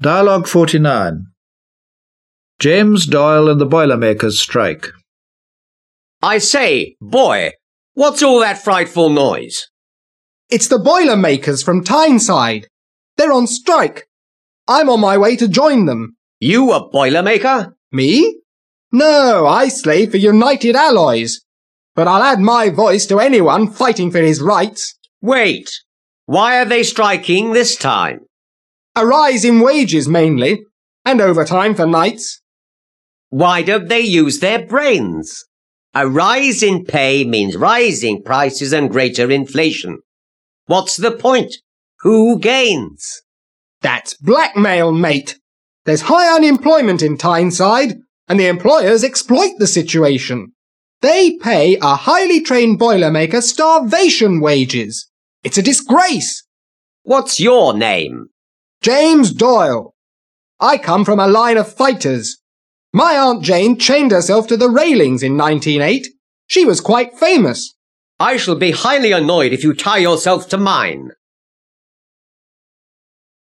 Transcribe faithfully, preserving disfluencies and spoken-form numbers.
Dialogue forty-nine. James Doyle and the Boilermakers strike. I say, boy, what's all that frightful noise? It's the Boilermakers from Tyneside. They're on strike. I'm on my way to join them. You a Boilermaker? Me? No, I slave for United Alloys. But I'll add my voice to anyone fighting for his rights. Wait, why are they striking this time? A rise in wages mainly, and overtime for nights. Why don't they use their brains? A rise in pay means rising prices and greater inflation. What's the point? Who gains? That's blackmail, mate. There's high unemployment in Tyneside, and the employers exploit the situation. They pay a highly trained Boilermaker starvation wages. It's a disgrace. What's your name? James Doyle. I come from a line of fighters. My Aunt Jane chained herself to the railings in nineteen oh eight. She was quite famous. I shall be highly annoyed if you tie yourself to mine.